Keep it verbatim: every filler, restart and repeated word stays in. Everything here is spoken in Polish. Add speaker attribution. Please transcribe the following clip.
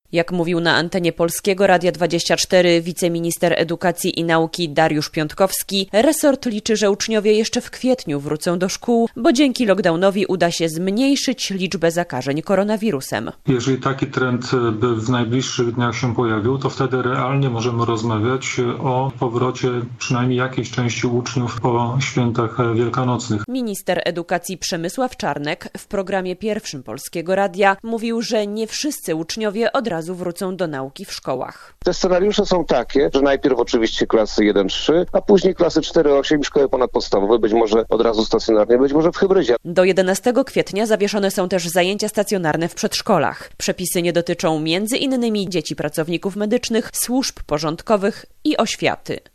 Speaker 1: Jak mówił na antenie Polskiego Radia dwadzieścia cztery wiceminister edukacji i nauki Dariusz Piątkowski, resort liczy, że uczniowie jeszcze w kwietniu wrócą do szkół, bo dzięki lockdownowi uda się zmniejszyć liczbę zakażeń koronawirusem.
Speaker 2: Jeżeli taki trend by w najbliższych dniach się pojawił, to wtedy realnie możemy rozmawiać o powrocie przynajmniej jakiejś części uczniów po świętach wielkanocnych.
Speaker 1: Minister edukacji Przemysław Czarnek w programie pierwszym Polskiego Radia mówił, że nie wszyscy uczniowie od razu wrócą do nauki w szkołach.
Speaker 3: Te scenariusze są takie, że najpierw oczywiście klasy jeden trzy, a później klasy cztery osiem i szkoły ponadpodstawowe, być może od razu stacjonarnie, być może w hybrydzie.
Speaker 1: Do jedenastego kwietnia zawieszone są też zajęcia stacjonarne w przedszkolach. Przepisy nie dotyczą między innymi dzieci pracowników medycznych, służb porządkowych i oświaty.